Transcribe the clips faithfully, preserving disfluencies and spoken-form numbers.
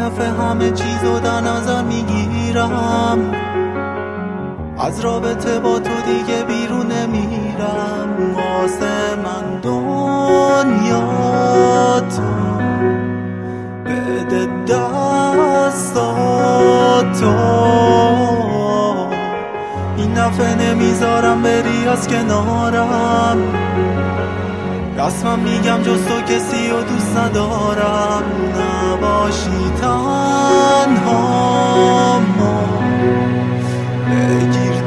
دفعه همه چیزو در نظر میگیرم، از رابطه با تو دیگه بیرون نمیرم. واسه من دنیا تو بده دستاتو، این دفعه نمیذارم بری از کنارم. رسمم میگم جز تو کسی رو دوست ندارم، نباشی تنهامو، بگیر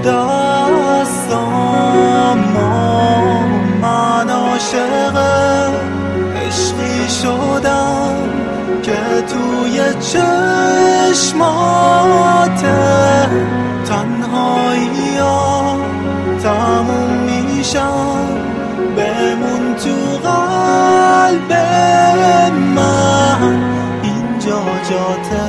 دستامو. من عاشق عشقی شدم که توی چشماته، تنهایی ها تموم میشن، بمون تو قلب من، اینجا جاته،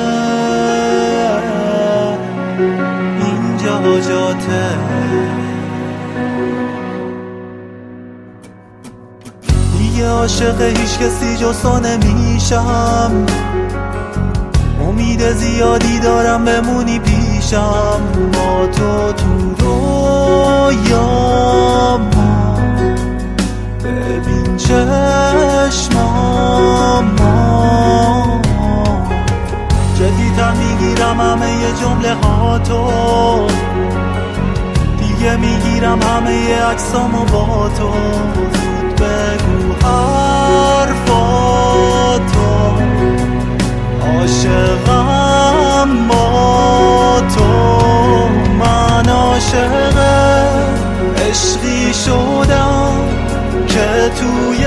اینجا جاته. دیگه عاشق هیچ کسی جز تو نمیشم، امید زیادی دارم بمونی پیشم. با تو تو رویامو ببین چشمامو، جدی‌تر میگیرم همه ی جمله هاتو، دیگه میگیرم همه ی عکسامو با تو. زود بگو حرفاتو، عاشقم با تو. من عاشق عشقی شدم که توی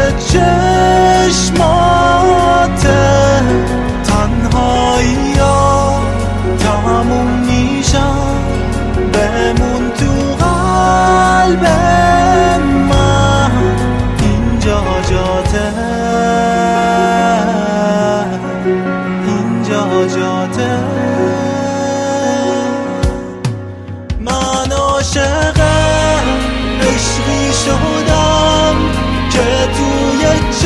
چشماته، تنهایی ها تموم میشن، بمون تو قلب من، اینجا جاته، اینجا جاته. من عاشق عشقی شدم که توی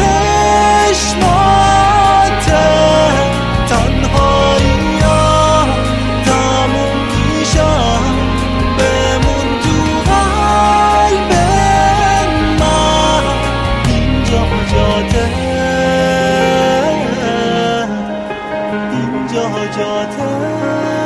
چشماته، تنهایی ها تموم میشن، بمون تو قلب من، اینجا جاته، اینجا جاته.